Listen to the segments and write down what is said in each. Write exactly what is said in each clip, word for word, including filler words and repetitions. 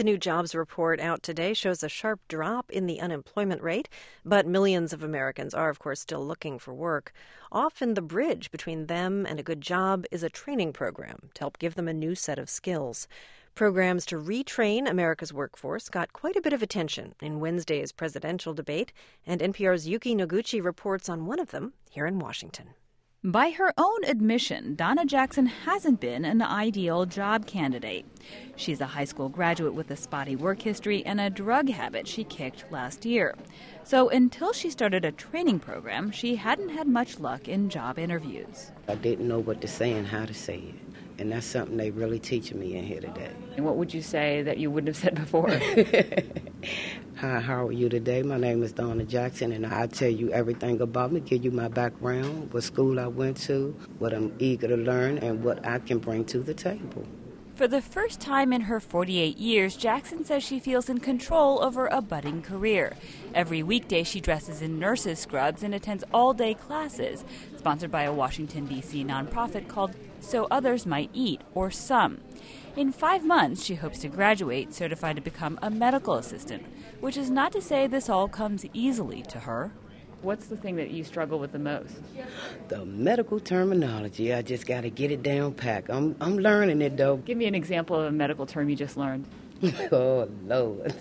The new jobs report out today shows a sharp drop in the unemployment rate, but millions of Americans are, of course, still looking for work. Often the bridge between them and a good job is a training program to help give them a new set of skills. Programs to retrain America's workforce got quite a bit of attention in Wednesday's presidential debate, and N P R's Yuki Noguchi reports on one of them here in Washington. By her own admission, Donna Jackson hasn't been an ideal job candidate. She's a high school graduate with a spotty work history and a drug habit she kicked last year. So until she started a training program, she hadn't had much luck in job interviews. I didn't know what to say and how to say it. And that's something they really teaching me in here today. And what would you say that you wouldn't have said before? Hi, how are you today? My name is Donna Jackson, and I'll tell you everything about me, give you my background, what school I went to, what I'm eager to learn, and what I can bring to the table. For the first time in her forty-eight years, Jackson says she feels in control over a budding career. Every weekday, she dresses in nurses' scrubs and attends all-day classes, sponsored by a Washington, D C nonprofit called So Others Might Eat, or SOME. In five months, she hopes to graduate, certified to become a medical assistant, which is not to say this all comes easily to her. What's the thing that you struggle with the most? The medical terminology. I just got to get it down pat. I'm I'm learning it, though. Give me an example of a medical term you just learned. Oh, Lord.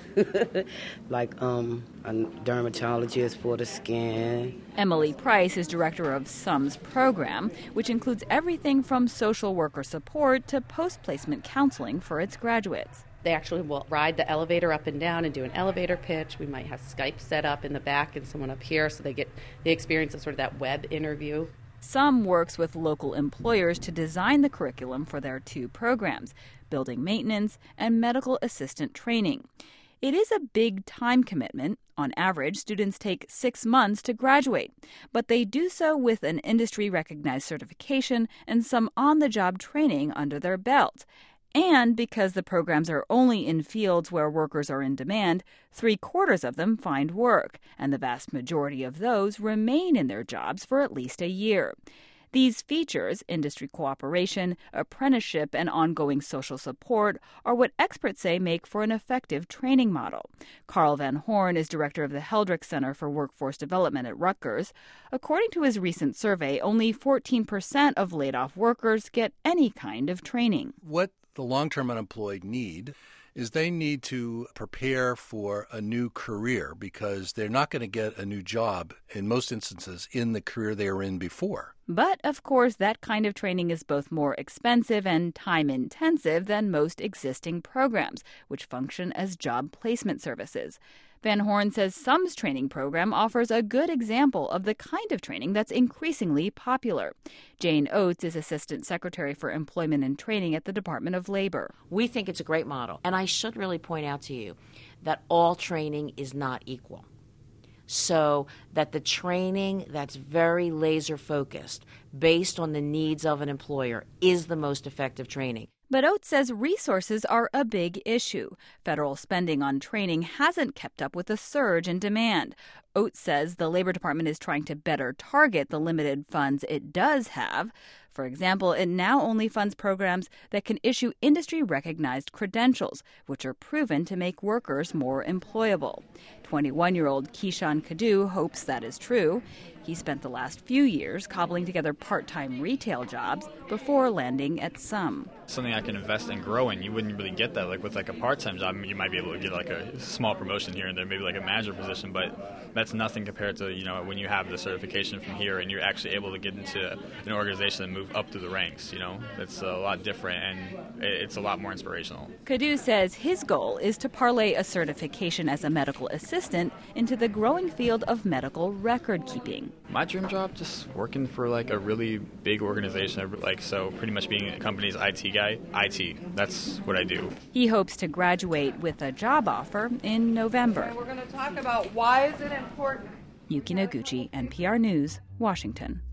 Like um, a dermatologist for the skin. Emily Price is director of SOME's program, which includes everything from social worker support to post-placement counseling for its graduates. They actually will ride the elevator up and down and do an elevator pitch. We might have Skype set up in the back and someone up here so they get the experience of sort of that web interview. SOME works with local employers to design the curriculum for their two programs, building maintenance and medical assistant training. It is a big time commitment. On average, students take six months to graduate, but they do so with an industry-recognized certification and some on-the-job training under their belt. And because the programs are only in fields where workers are in demand, three-quarters of them find work, and the vast majority of those remain in their jobs for at least a year. These features, industry cooperation, apprenticeship, and ongoing social support, are what experts say make for an effective training model. Carl Van Horn is director of the Heldrick Center for Workforce Development at Rutgers. According to his recent survey, only fourteen percent of laid-off workers get any kind of training. What the long-term unemployed need is they need to prepare for a new career because they're not going to get a new job in most instances in the career they were in before. But, of course, that kind of training is both more expensive and time-intensive than most existing programs, which function as job placement services. Van Horn says SOME's training program offers a good example of the kind of training that's increasingly popular. Jane Oates is Assistant Secretary for Employment and Training at the Department of Labor. We think it's a great model. And I should really point out to you that all training is not equal. So that the training that's very laser-focused, based on the needs of an employer, is the most effective training. But Oates says resources are a big issue. Federal spending on training hasn't kept up with the surge in demand. Oates says the Labor Department is trying to better target the limited funds it does have. For example, it now only funds programs that can issue industry-recognized credentials, which are proven to make workers more employable. twenty-one-year-old Keyshawn Kadu hopes that is true. He spent the last few years cobbling together part-time retail jobs before landing at SOME. Something I can invest and grow in. You wouldn't really get that. Like with like a part-time job, you might be able to get like a small promotion here and there, maybe like a manager position, but that's nothing compared to, you know, when you have the certification from here and you're actually able to get into an organization and move up through the ranks, you know. It's a lot different and it's a lot more inspirational. Kadu says his goal is to parlay a certification as a medical assistant into the growing field of medical record keeping. My dream job, just working for like a really big organization, like so pretty much being a company's I T guy. I T, that's what I do. He hopes to graduate with a job offer in November. And we're going to talk about why is it important. Yuki Noguchi, N P R News, Washington.